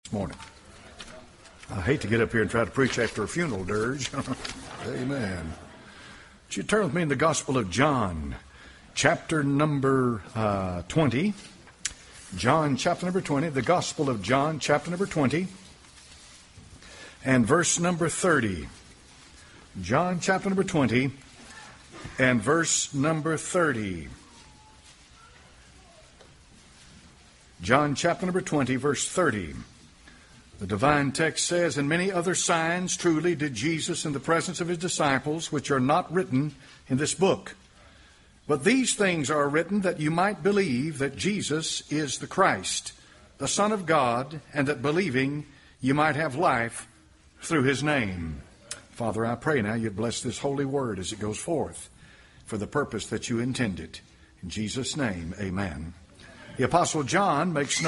Morning. I hate to get up here and try to preach after a funeral dirge. Amen. Would you turn with me in the Gospel of John, chapter number 20. John, chapter number 20. The Gospel of John, chapter number 20. And verse number 30. John, chapter number 20. And verse number 30. John, chapter number 20, verse 30. The divine text says, "And many other signs truly did Jesus in the presence of his disciples, which are not written in this book. But these things are written that you might believe that Jesus is the Christ, the Son of God, and that believing you might have life through his name." Father, I pray now you'd bless this holy word as it goes forth for the purpose that you intended. In Jesus' name, amen. The Apostle John makes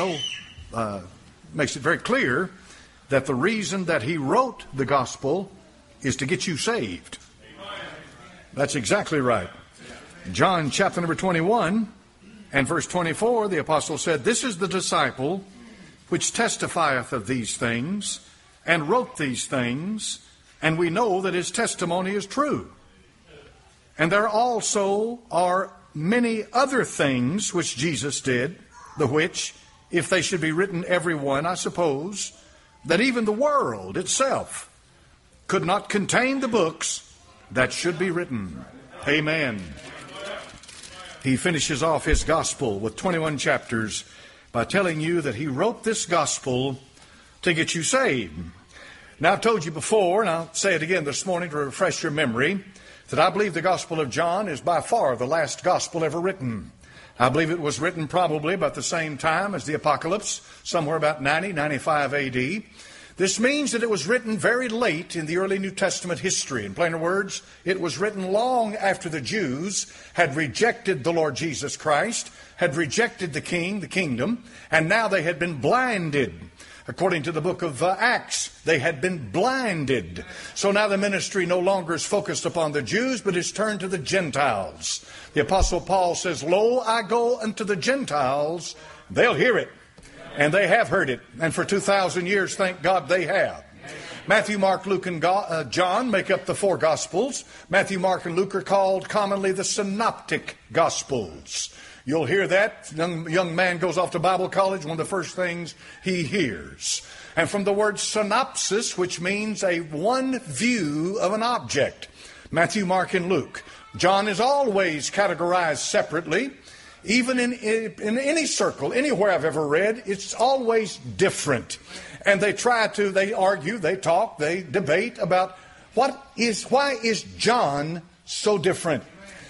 it very clear that the reason that he wrote the gospel is to get you saved. That's exactly right. John chapter number 21 and verse 24, the apostle said, "This is the disciple which testifieth of these things and wrote these things, and we know that his testimony is true. And there also are many other things which Jesus did, the which, if they should be written every one, I suppose, that even the world itself could not contain the books that should be written." Amen. He finishes off his gospel with 21 chapters by telling you that he wrote this gospel to get you saved. Now, I've told you before, and I'll say it again this morning to refresh your memory, that I believe the Gospel of John is by far the last gospel ever written. I believe it was written probably about the same time as the Apocalypse, somewhere about 95 AD. This means that it was written very late in the early New Testament history. In plainer words, it was written long after the Jews had rejected the Lord Jesus Christ, had rejected the King, the kingdom, and now they had been blinded. According to the book of Acts, they had been blinded. So now the ministry no longer is focused upon the Jews, but is turned to the Gentiles. The Apostle Paul says, "Lo, I go unto the Gentiles, they'll hear it." And they have heard it. And for 2,000 years, thank God they have. Matthew, Mark, Luke, and John make up the four Gospels. Matthew, Mark, and Luke are called commonly the Synoptic Gospels. You'll hear that. Young man goes off to Bible college, one of the first things he hears. And from the word synopsis, which means a one view of an object. Matthew, Mark, and Luke. John is always categorized separately. Even in any circle, anywhere I've ever read, it's always different. And they argue, they talk, they debate about why is John so different?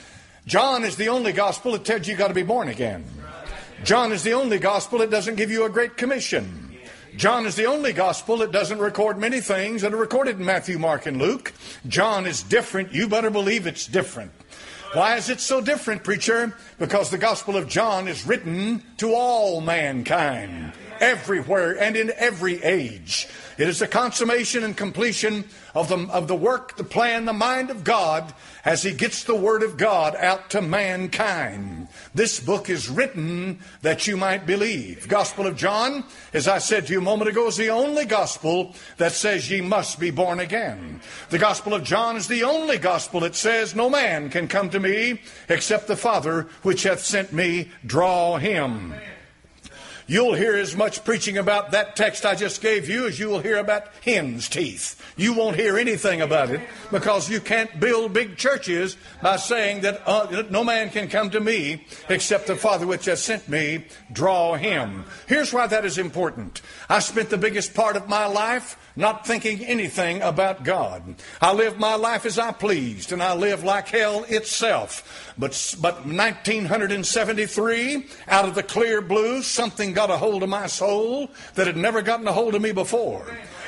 John is the only gospel that tells you got to be born again. John is the only gospel that doesn't give you a great commission. John is the only gospel that doesn't record many things that are recorded in Matthew, Mark, and Luke. John is different. You better believe it's different. Why is it so different, preacher? Because the Gospel of John is written to all mankind, everywhere and in every age. It is the consummation and completion of the work, the plan, the mind of God as he gets the Word of God out to mankind. This book is written that you might believe. Gospel of John, as I said to you a moment ago, is the only gospel that says ye must be born again. The Gospel of John is the only gospel that says no man can come to me except the Father which hath sent me draw him. You'll hear as much preaching about that text I just gave you as you will hear about hen's teeth. You won't hear anything about it because you can't build big churches by saying that no man can come to me except the Father which has sent me draw him. Here's why that is important. I spent the biggest part of my life not thinking anything about God. I lived my life as I pleased, and I lived like hell itself. But 1973, out of the clear blue, something got a hold of my soul that had never gotten a hold of me before.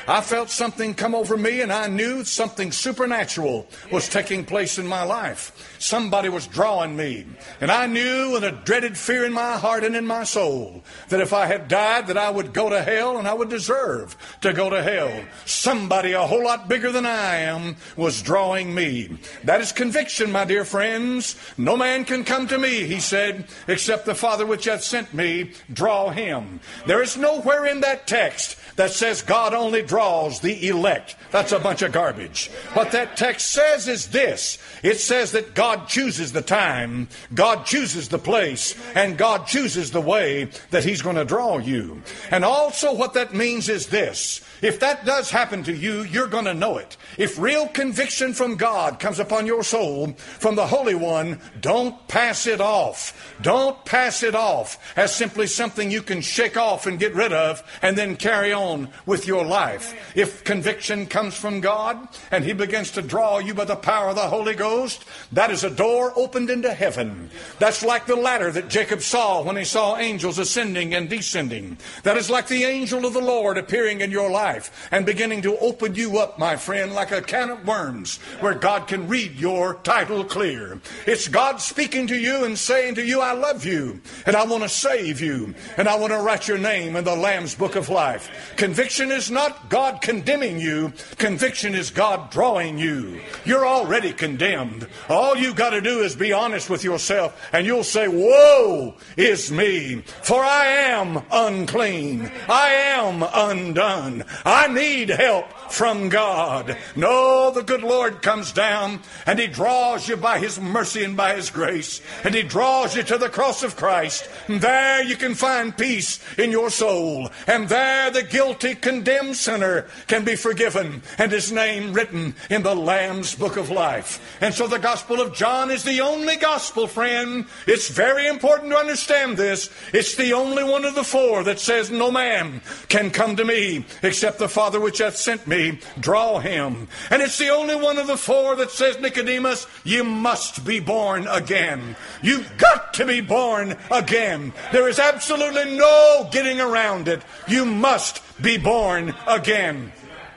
I felt something come over me, and I knew something supernatural was taking place in my life. Somebody was drawing me. And I knew with a dreaded fear in my heart and in my soul that if I had died, that I would go to hell, and I would deserve to go to hell. Somebody a whole lot bigger than I am was drawing me. That is conviction, my dear friends. No man can come to me, he said, except the Father which hath sent me draw him. There is nowhere in that text that says God only draws the elect. That's a bunch of garbage. What that text says is this. It says that God chooses the time, God chooses the place, and God chooses the way that He's going to draw you. And also what that means is this. If that does happen to you, you're going to know it. If real conviction from God comes upon your soul, from the Holy One, don't pass it off. Don't pass it off as simply something you can shake off and get rid of and then carry on with your life. If conviction comes from God and He begins to draw you by the power of the Holy Ghost, that is a door opened into heaven. That's like the ladder that Jacob saw when he saw angels ascending and descending. That is like the angel of the Lord appearing in your life and beginning to open you up, my friend, like a can of worms where God can read your title clear. It's God speaking to you and saying to you, I love you, and I want to save you, and I want to write your name in the Lamb's Book of Life. Conviction is not God condemning you. Conviction is God drawing you. You're already condemned. All you got to do is be honest with yourself, and you'll say, woe is me, for I am unclean. I am undone. I need help from God. No, the good Lord comes down and He draws you by His mercy and by His grace, and He draws you to the cross of Christ. And there you can find peace in your soul, and there the guilty, condemned sinner can be forgiven and his name written in the Lamb's Book of Life. And so the Gospel of John is the only gospel, friend. It's very important to understand this. It's the only one of the four that says no man can come to me except the Father which hath sent me draw him. And it's the only one of the four that says, Nicodemus, you must be born again. You've got to be born again. There is absolutely no getting around it. You must be born again,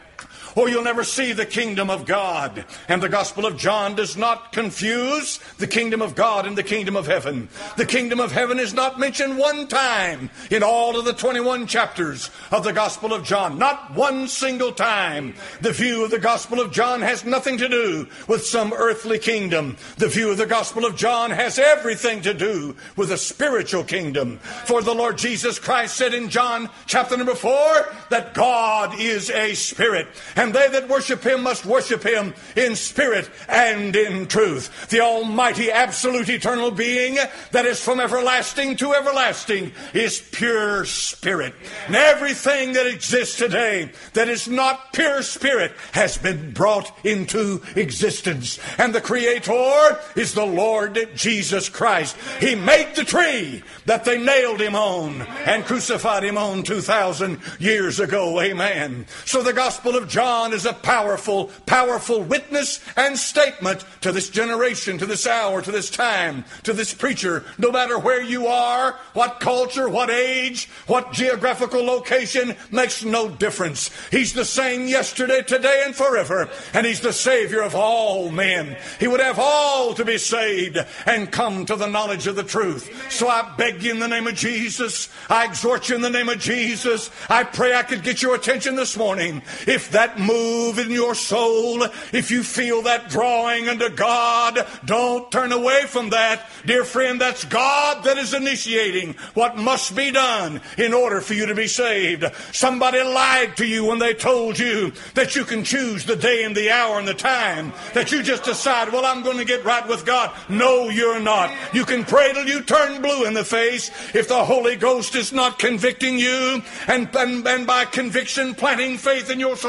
or you'll never see the kingdom of God. And the Gospel of John does not confuse the kingdom of God and the kingdom of heaven. The kingdom of heaven is not mentioned one time in all of the 21 chapters of the Gospel of John. Not one single time. The view of the Gospel of John has nothing to do with some earthly kingdom. The view of the Gospel of John has everything to do with a spiritual kingdom. For the Lord Jesus Christ said in John chapter number 4 that God is a spirit, and they that worship Him must worship Him in spirit and in truth. The almighty, absolute, eternal being that is from everlasting to everlasting is pure spirit. And everything that exists today that is not pure spirit has been brought into existence. And the Creator is the Lord Jesus Christ. He made the tree that they nailed Him on and crucified Him on 2,000 years ago. Amen. So the Gospel of John is a powerful, powerful witness and statement to this generation, to this hour, to this time, to this preacher. No matter where you are, what culture, what age, what geographical location, makes no difference. He's the same yesterday, today, and forever. And He's the Savior of all men. He would have all to be saved and come to the knowledge of the truth. So I beg you in the name of Jesus, I exhort you in the name of Jesus, I pray I could get your attention this morning. If that move in your soul, if you feel that drawing unto God, don't turn away from that. Dear friend, that's God that is initiating what must be done in order for you to be saved. Somebody lied to you when they told you that you can choose the day and the hour and the time, that you just decide, well, I'm going to get right with God. No, you're not. You can pray till you turn blue in the face. If the Holy Ghost is not convicting you and by conviction planting faith in your soul,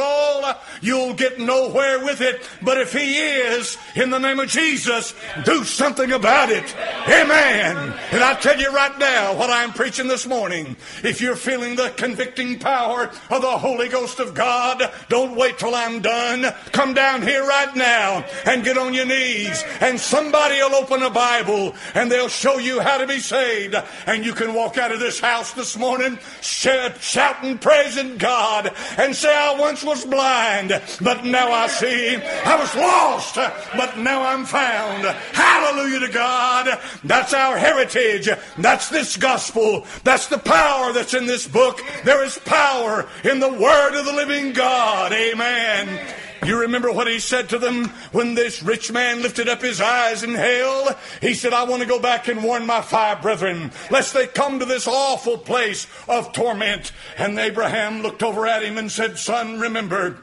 hell, you'll get nowhere with it. But if he is, in the name of Jesus, do something about it. Amen. And I tell you right now what I'm preaching this morning. If you're feeling the convicting power of the Holy Ghost of God, don't wait till I'm done. Come down here right now and get on your knees, and somebody will open a Bible and they'll show you how to be saved. And you can walk out of this house this morning shouting, praising God, and say, I once was blind, but now I see. I was lost, but now I'm found. Hallelujah to God. That's our heritage. That's this gospel. That's the power that's in this book. There is power in the word of the living God. Amen. You remember what he said to them when this rich man lifted up his eyes in hell? He said, I want to go back and warn my 5 brethren, lest they come to this awful place of torment. And Abraham looked over at him and said, Son, remember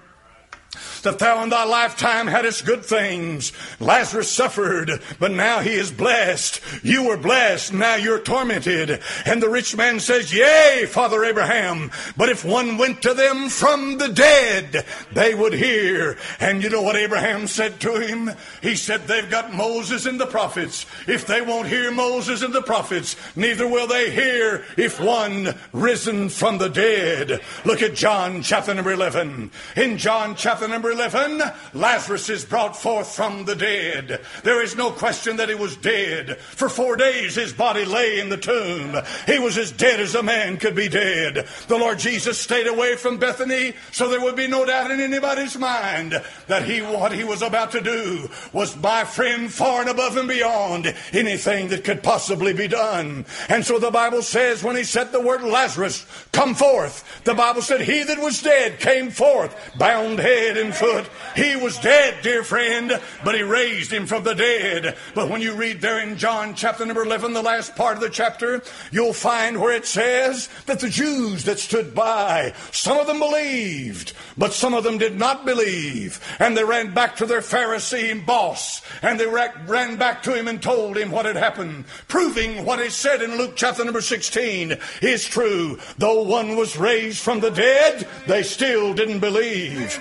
that thou in thy lifetime hadst good things. Lazarus suffered, but now he is blessed. You were blessed, now you're tormented. And the rich man says, Yea, Father Abraham, but if one went to them from the dead, they would hear. And you know what Abraham said to him? He said, they've got Moses and the prophets. If they won't hear Moses and the prophets, neither will they hear if one risen from the dead. Look at John chapter number 11. In John chapter number 11, Lazarus is brought forth from the dead. There is no question that he was dead. For 4 days his body lay in the tomb. He was as dead as a man could be dead. The Lord Jesus stayed away from Bethany, so there would be no doubt in anybody's mind that what he was about to do was, my friend, far and above and beyond anything that could possibly be done. And so the Bible says when he said the word Lazarus, come forth, the Bible said he that was dead came forth, bound head and foot. He was dead, dear friend, but he raised him from the dead. But when you read there in John chapter number 11, the last part of the chapter, you'll find where it says that the Jews that stood by, some of them believed, but some of them did not believe. And they ran back to their Pharisee boss, and they ran back to him and told him what had happened, proving what is said in Luke chapter number 16 is true. Though one was raised from the dead, they still didn't believe.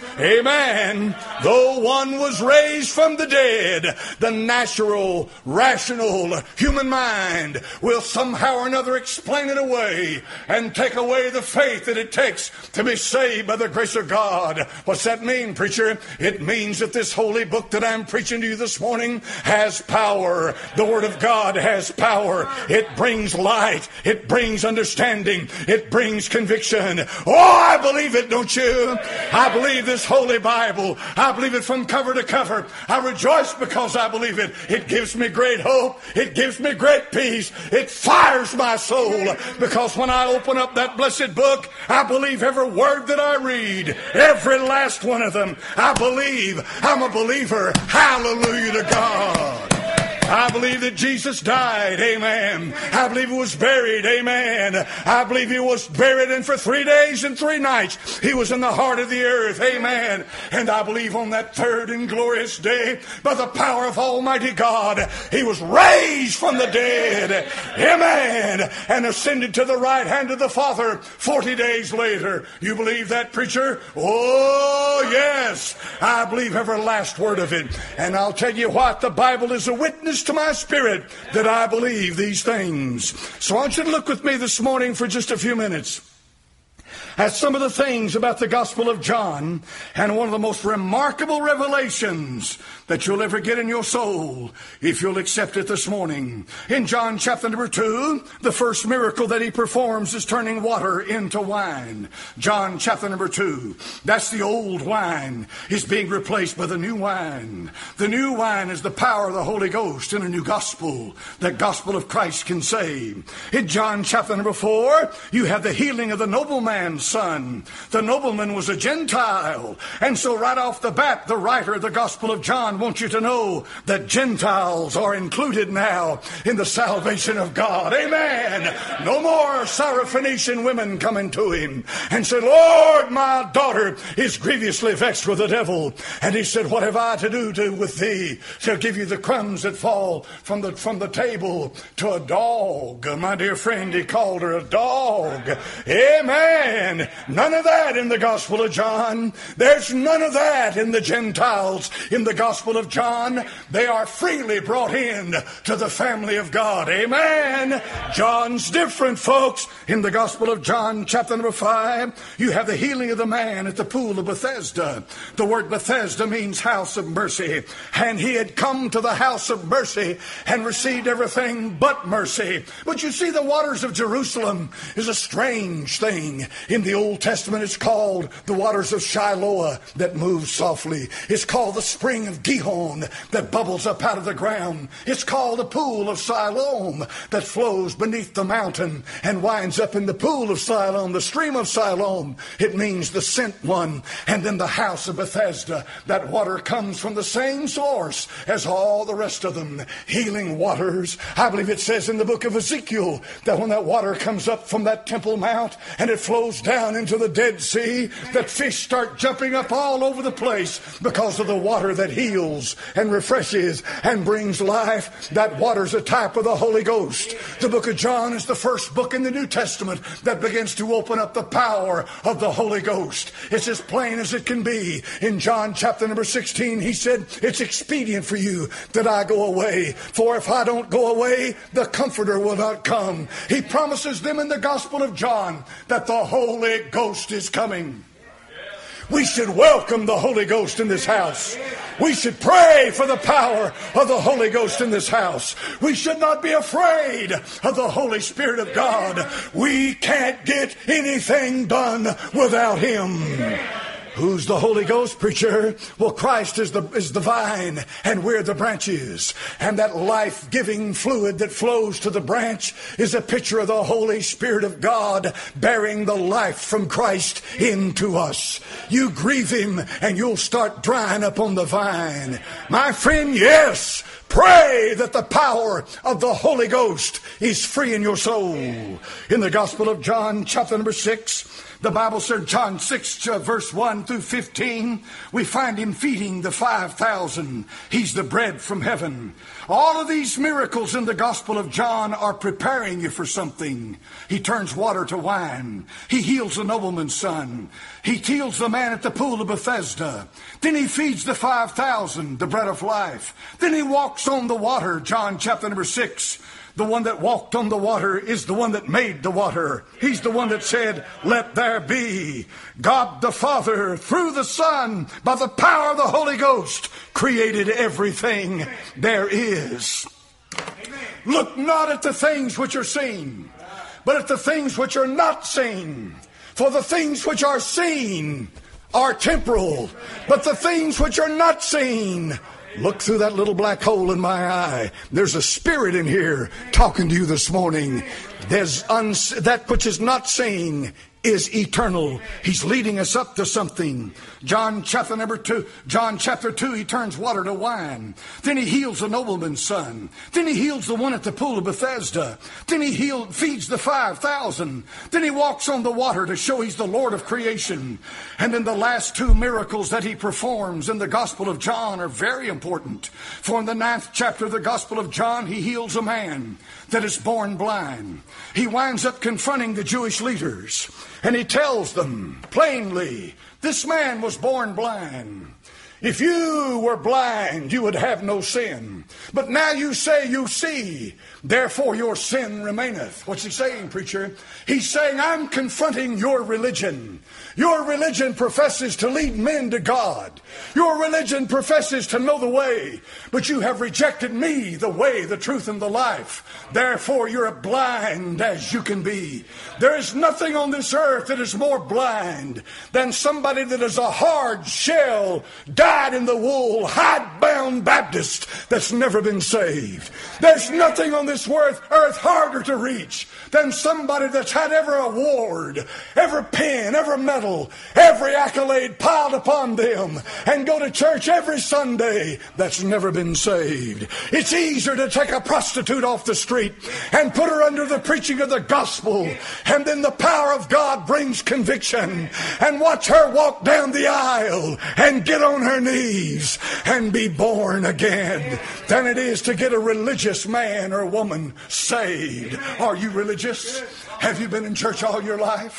Amen. Though one was raised from the dead, the natural, rational human mind will somehow or another explain it away and take away the faith that it takes to be saved by the grace of God. What's that mean, preacher? It means that this holy book that I'm preaching to you this morning has power. The Word of God has power. It brings light. It brings understanding. It brings conviction. Oh, I believe it, don't you? I believe this holy Bible. I believe it from cover to cover. I rejoice because I believe it. It gives me great hope. It gives me great peace. It fires my soul, because when I open up that blessed book, I believe every word that I read, every last one of them. I believe. I'm a believer. Hallelujah to God. I believe that Jesus died. Amen. I believe he was buried. Amen. I believe he was buried, and for 3 days and 3 nights he was in the heart of the earth. Amen. And I believe on that third and glorious day, by the power of Almighty God, he was raised from the dead. Amen. And ascended to the right hand of the Father 40 days later. You believe that, preacher? Oh, yes. I believe every last word of it. And I'll tell you what, the Bible is a witness to my spirit that I believe these things. So I want you to look with me this morning for just a few minutes at some of the things about the Gospel of John, and one of the most remarkable revelations that you'll ever get in your soul if you'll accept it this morning. In John chapter number 2, the first miracle that he performs is turning water into wine. John chapter number 2, that's the old wine is being replaced by the new wine. The new wine is the power of the Holy Ghost in a new gospel. The gospel of Christ can save. In John chapter number 4, you have the healing of the nobleman's son. The nobleman was a Gentile, and so right off the bat, the writer of the Gospel of John wants you to know that Gentiles are included now in the salvation of God. Amen. No more Syrophoenician women coming to him and said, Lord, my daughter is grievously vexed with the devil. And he said, what have I to do with thee? Shall give you the crumbs that fall from the table to a dog. My dear friend, he called her a dog. Amen. Amen. None of that in the Gospel of John. There's none of that in the Gentiles in the Gospel of John. They are freely brought in to the family of God. Amen. John's different, folks. In the Gospel of John, chapter number 5, you have the healing of the man at the pool of Bethesda. The word Bethesda means house of mercy. And he had come to the house of mercy and received everything but mercy. But you see, the waters of Jerusalem is a strange thing. In the Old Testament, it's called the waters of Shiloah that move softly. It's called the spring of Gihon that bubbles up out of the ground. It's called the pool of Siloam that flows beneath the mountain and winds up in the pool of Siloam, the stream of Siloam. It means the sent one. And then the house of Bethesda, that water comes from the same source as all the rest of them, healing waters. I believe it says in the book of Ezekiel that when that water comes up from that Temple Mount and it flows down into the Dead Sea, that fish start jumping up all over the place because of the water that heals and refreshes and brings life. That water's a type of the Holy Ghost. The book of John is the first book in the New Testament that begins to open up the power of the Holy Ghost. It's as plain as it can be. In John chapter number 16, he said, it's expedient for you that I go away, for if I don't go away, the Comforter will not come. He promises them in the Gospel of John that the Holy Ghost is coming. We should welcome the Holy Ghost in this house. We should pray for the power of the Holy Ghost in this house. We should not be afraid of the Holy Spirit of God. We can't get anything done without Him. Who's the Holy Ghost, preacher? Well, Christ is the vine, and we're the branches. And that life-giving fluid that flows to the branch is a picture of the Holy Spirit of God bearing the life from Christ into us. You grieve Him, and you'll start drying up on the vine. My friend, yes, pray that the power of the Holy Ghost is free in your soul. In the Gospel of John, chapter number 6, the Bible said, John 6, verse 1 through 15, we find Him feeding the 5,000. He's the bread from heaven. All of these miracles in the Gospel of John are preparing you for something. He turns water to wine. He heals the nobleman's son. He heals the man at the pool of Bethesda. Then He feeds the 5,000, the bread of life. Then He walks on the water, John chapter number 6. The one that walked on the water is the one that made the water. He's the one that said, let there be. God the Father, through the Son, by the power of the Holy Ghost, created everything there is. Look not at the things which are seen, but at the things which are not seen. For the things which are seen are temporal, but the things which are not seen. Look through that little black hole in my eye. There's a spirit in here talking to you this morning. There's that which is not seen is eternal. He's leading us up to something. John chapter 2, He turns water to wine. Then He heals the nobleman's son. Then He heals the one at the pool of Bethesda. Then He feeds the 5,000. Then He walks on the water to show He's the Lord of creation. And then the last two miracles that He performs in the Gospel of John are very important. For in the 9th chapter of the Gospel of John, He heals a man that is born blind. He winds up confronting the Jewish leaders. And He tells them plainly, this man was born blind. If you were blind, you would have no sin. But now you say you see, therefore your sin remaineth. What's He saying, preacher? He's saying, I'm confronting your religion. Your religion professes to lead men to God. Your religion professes to know the way. But you have rejected me, the way, the truth, and the life. Therefore you're blind as you can be. There is nothing on this earth that is more blind than somebody that is a hard shell, dyed-in-the-wool, hide-bound Baptist that's never been saved. There's nothing on this earth harder to reach than somebody that's had every award, every pin, every medal, every accolade piled upon them, and go to church every Sunday that's never been saved. It's easier to take a prostitute off the street and put her under the preaching of the gospel, and then the power of God brings conviction, and watch her walk down the aisle and get on her knees and be born again, than it is to get a religious man or woman saved. Are you religious? Have you been in church all your life?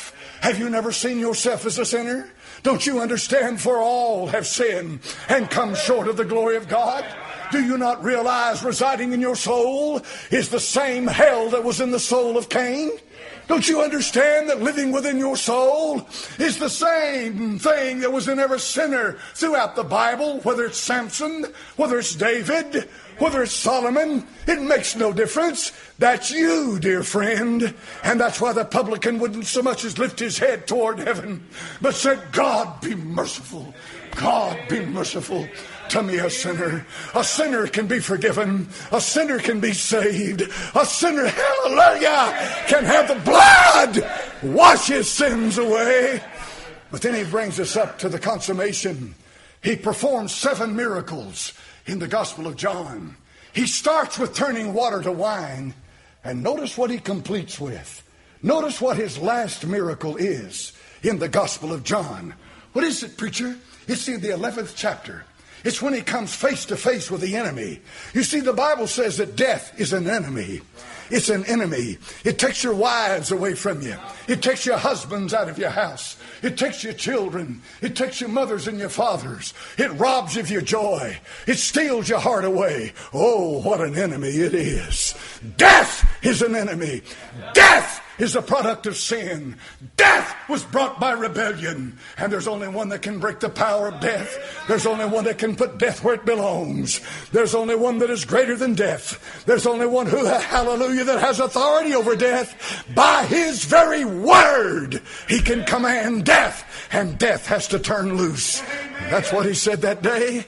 Have you never seen yourself as a sinner? Don't you understand? For all have sinned and come short of the glory of God. Do you not realize residing in your soul is the same hell that was in the soul of Cain? Don't you understand that living within your soul is the same thing that was in every sinner throughout the Bible, whether it's Samson, whether it's David, whether it's Solomon? It makes no difference. That's you, dear friend. And that's why the publican wouldn't so much as lift his head toward heaven, but said, God be merciful. God be merciful to me, a sinner. A sinner can be forgiven. A sinner can be saved. A sinner, hallelujah, can have the blood wash his sins away. But then he brings us up to the consummation. He performs 7 miracles in the Gospel of John. He starts with turning water to wine. And notice what he completes with. Notice what his last miracle is in the Gospel of John. What is it, preacher? It's in the 11th chapter. It's when he comes face to face with the enemy. You see, the Bible says that death is an enemy. It's an enemy. It takes your wives away from you. It takes your husbands out of your house. It takes your children. It takes your mothers and your fathers. It robs you of your joy. It steals your heart away. Oh, what an enemy it is. Death is an enemy. Death is a product of sin. Death was brought by rebellion. And there's only one that can break the power of death. There's only one that can put death where it belongs. There's only one that is greater than death. There's only one who, hallelujah, that has authority over death. By his very word, he can command death. And death has to turn loose. That's what he said that day.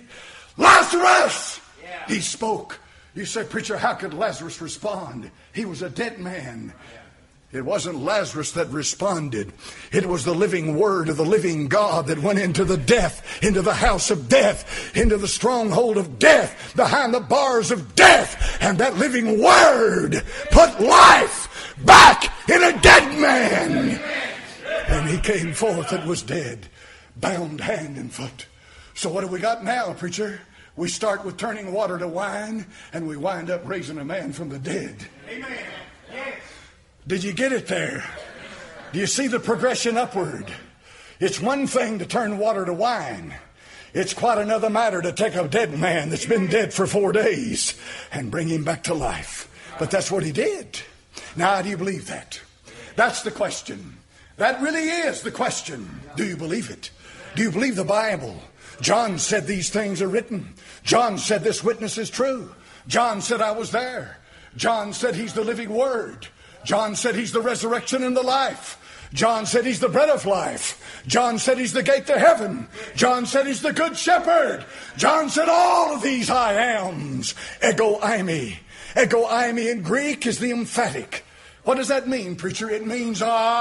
Lazarus! He spoke. You say, preacher, how could Lazarus respond? He was a dead man. It wasn't Lazarus that responded. It was the living word of the living God that went into the death, into the house of death, into the stronghold of death, behind the bars of death. And that living word put life back in a dead man. And he came forth and was dead, bound hand and foot. So what have we got now, preacher? We start with turning water to wine, and we wind up raising a man from the dead. Amen. Yes. Did you get it there? Do you see the progression upward? It's one thing to turn water to wine. It's quite another matter to take a dead man that's been dead for 4 days and bring him back to life. But that's what he did. Now, do you believe that? That's the question. That really is the question. Do you believe it? Do you believe the Bible? John said these things are written. John said this witness is true. John said I was there. John said he's the living word. John said he's the resurrection and the life. John said he's the bread of life. John said he's the gate to heaven. John said he's the good shepherd. John said all of these I ams. Ego eimi. Ego eimi in Greek is the emphatic. What does that mean, preacher? It means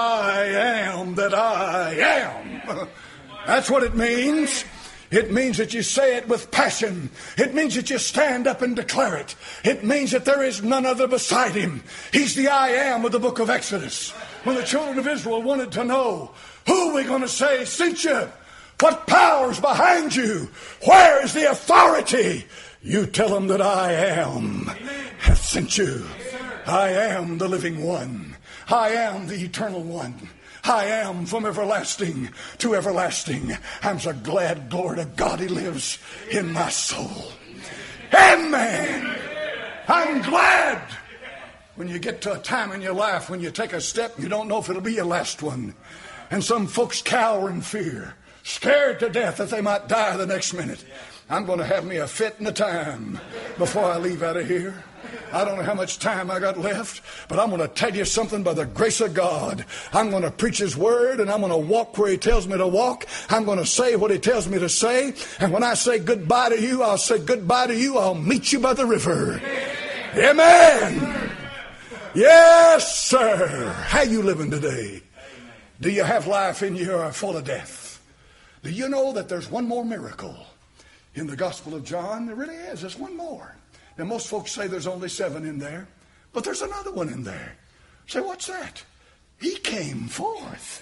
I am that I am. That's what it means. It means that you say it with passion. It means that you stand up and declare it. It means that there is none other beside him. He's the I am of the book of Exodus. When the children of Israel wanted to know, who are we going to say sent you? What power's behind you? Where is the authority? You tell them that I am hath sent you. I am the living one. I am the eternal one. I am from everlasting to everlasting. I'm so glad, glory to God, he lives in my soul. Amen. I'm glad. When you get to a time in your life when you take a step, you don't know if it'll be your last one. And some folks cower in fear, scared to death that they might die the next minute. I'm going to have me a fit and a time before I leave out of here. I don't know how much time I got left, but I'm going to tell you something by the grace of God. I'm going to preach his word, and I'm going to walk where he tells me to walk. I'm going to say what he tells me to say. And when I say goodbye to you, I'll say goodbye to you. I'll meet you by the river. Amen. Yes, sir. How you living today? Do you have life in you or are full of death? Do you know that there's one more miracle in the Gospel of John? There really is. There's one more. Now, most folks say there's only 7 in there, but there's another one in there. Say, what's that? He came forth.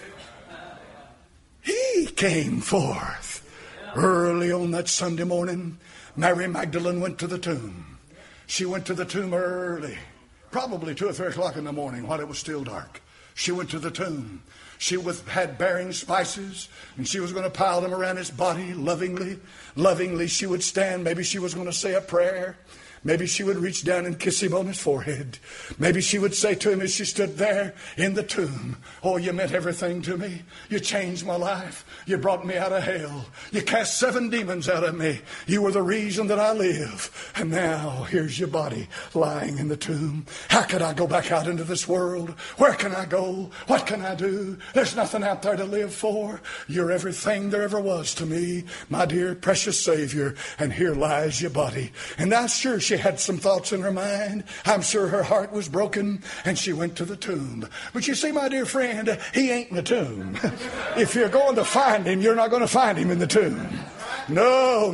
He came forth. Early on that Sunday morning, Mary Magdalene went to the tomb. She went to the tomb early, probably 2 or 3 o'clock in the morning while it was still dark. She went to the tomb. She had bearing spices, and she was going to pile them around his body lovingly. Lovingly, she would stand. Maybe she was going to say a prayer. Maybe she would reach down and kiss him on his forehead. Maybe she would say to him as she stood there in the tomb, oh, you meant everything to me. You changed my life. You brought me out of hell. You cast 7 demons out of me. You were the reason that I live. And now here's your body lying in the tomb. How could I go back out into this world? Where can I go? What can I do? There's nothing out there to live for. You're everything there ever was to me, my dear precious Savior. And here lies your body. And I'm sure she had some thoughts in her mind. I'm sure her heart was broken, and she went to the tomb. But you see, my dear friend, he ain't in the tomb. If you're going to find him, you're not going to find him in the tomb. No.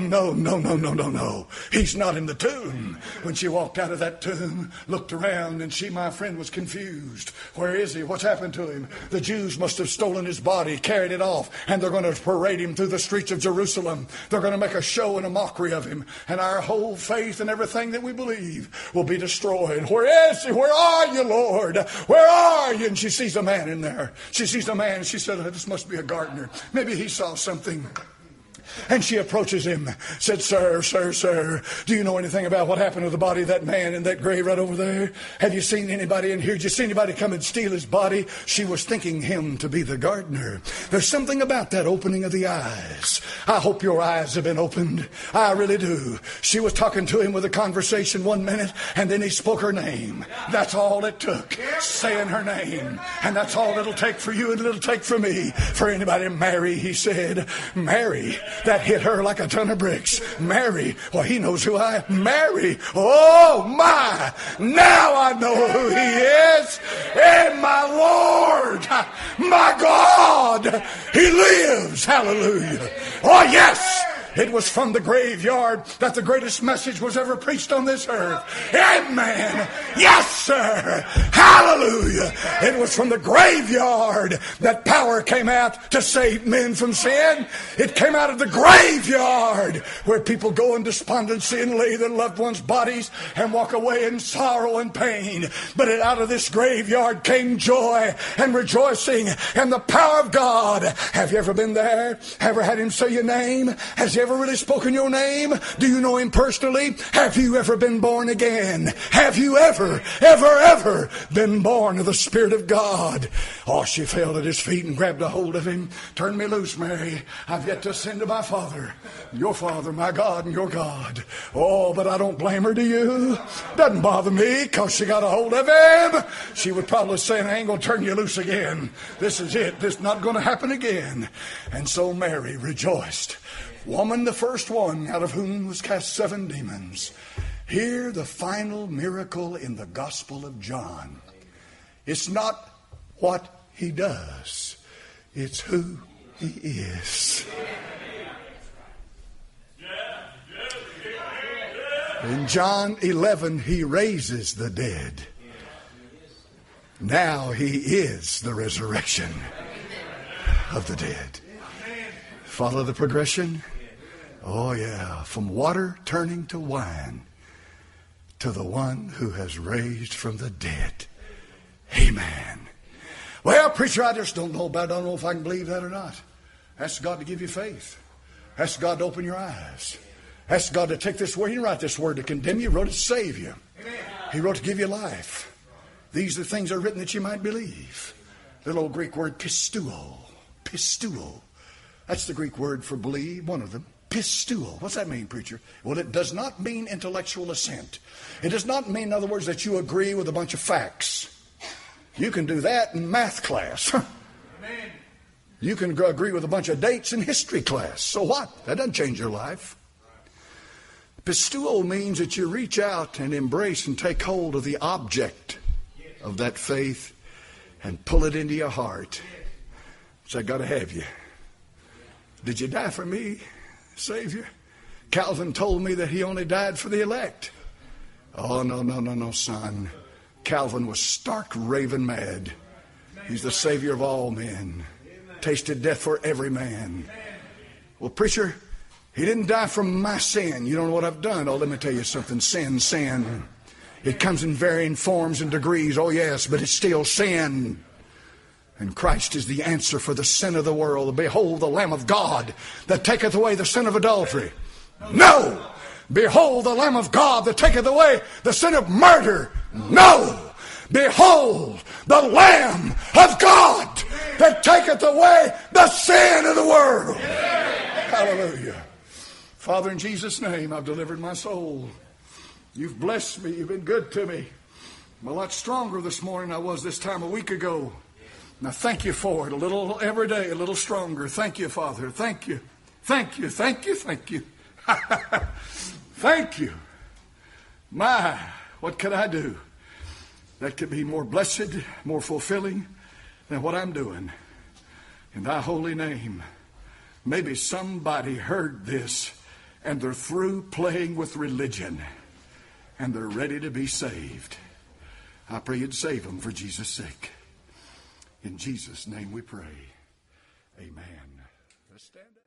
He's not in the tomb. When she walked out of that tomb, looked around, and she, my friend, was confused. Where is he? What's happened to him? The Jews must have stolen his body, carried it off, and they're going to parade him through the streets of Jerusalem. They're going to make a show and a mockery of him, and our whole faith and everything that we believe will be destroyed. Where is he? Where are you, Lord? Where are you? And she sees a man in there. She sees a man. She said, oh, this must be a gardener. Maybe he saw something. And she approaches him, said, Sir, do you know anything about what happened to the body of that man in that grave right over there? Have you seen anybody in here? Did you see anybody come and steal his body? She was thinking him to be the gardener. There's something about that opening of the eyes. I hope your eyes have been opened. I really do. She was talking to him with a conversation 1 minute, and then he spoke her name. That's all it took, saying her name. And that's all it'll take for you, and it'll take for me. For anybody, Mary, he said. Mary. That hit her like a ton of bricks. Mary. Well, he knows who I am. Mary. Oh, my. Now I know who he is. And my Lord. My God. He lives. Hallelujah. Oh, yes. It was from the graveyard that the greatest message was ever preached on this earth. Amen. Yes, sir. Hallelujah. It was from the graveyard that power came out to save men from sin. It came out of the graveyard where people go in despondency and lay their loved ones' bodies and walk away in sorrow and pain. But out of this graveyard came joy and rejoicing and the power of God. Have you ever been there? Ever had him say your name? Has he ever really spoken your name? Do you know him personally? Have you ever been born again? Have you ever been born of the Spirit of God? Oh, she fell at his feet and grabbed a hold of him. Turn me loose, Mary. I've yet to ascend to my Father, your Father, my God, and your God. Oh, but I don't blame her, do you? Doesn't bother me because she got a hold of him. She would probably say, I ain't going to turn you loose again. This is it. This is not going to happen again. And so Mary rejoiced. Woman, the first one out of whom was cast 7 demons. Here, the final miracle in the Gospel of John. It's not what he does. It's who he is. In John 11, he raises the dead. Now he is the resurrection of the dead. Follow the progression? Oh, yeah. From water turning to wine to the one who has raised from the dead. Amen. Well, preacher, I just don't know about it. I don't know if I can believe that or not. Ask God to give you faith. Ask God to open your eyes. Ask God to take this word. He didn't write this word to condemn you. He wrote it to save you. He wrote to give you life. These are things that are written that you might believe. The little Greek word pisteuo. Pisteuo. That's the Greek word for believe, one of them. Pisteuo. What's that mean, preacher? Well, it does not mean intellectual assent. It does not mean, in other words, that you agree with a bunch of facts. You can do that in math class. You can agree with a bunch of dates in history class. So what? That doesn't change your life. Pisteuo means that you reach out and embrace and take hold of the object of that faith and pull it into your heart. So I got to have you. Did you die for me, Savior? Calvin told me that he only died for the elect. Oh, no, son. Calvin was stark raving mad. He's the Savior of all men. Tasted death for every man. Well, preacher, he didn't die from my sin. You don't know what I've done. Oh, let me tell you something. Sin. It comes in varying forms and degrees. Oh, yes, but it's still sin. And Christ is the answer for the sin of the world. Behold the Lamb of God that taketh away the sin of adultery. No! Behold the Lamb of God that taketh away the sin of murder. No! Behold the Lamb of God that taketh away the sin of the world. Hallelujah. Father, in Jesus' name, I've delivered my soul. You've blessed me. You've been good to me. I'm a lot stronger this morning than I was this time a week ago. Now, thank you for it. A little every day, a little stronger. Thank you, Father. Thank you. Thank you. Thank you. Thank you. Thank you. My, what could I do that could be more blessed, more fulfilling than what I'm doing? In thy holy name. Maybe somebody heard this and they're through playing with religion and they're ready to be saved. I pray you'd save them for Jesus' sake. In Jesus' name we pray. Amen. Let's stand up.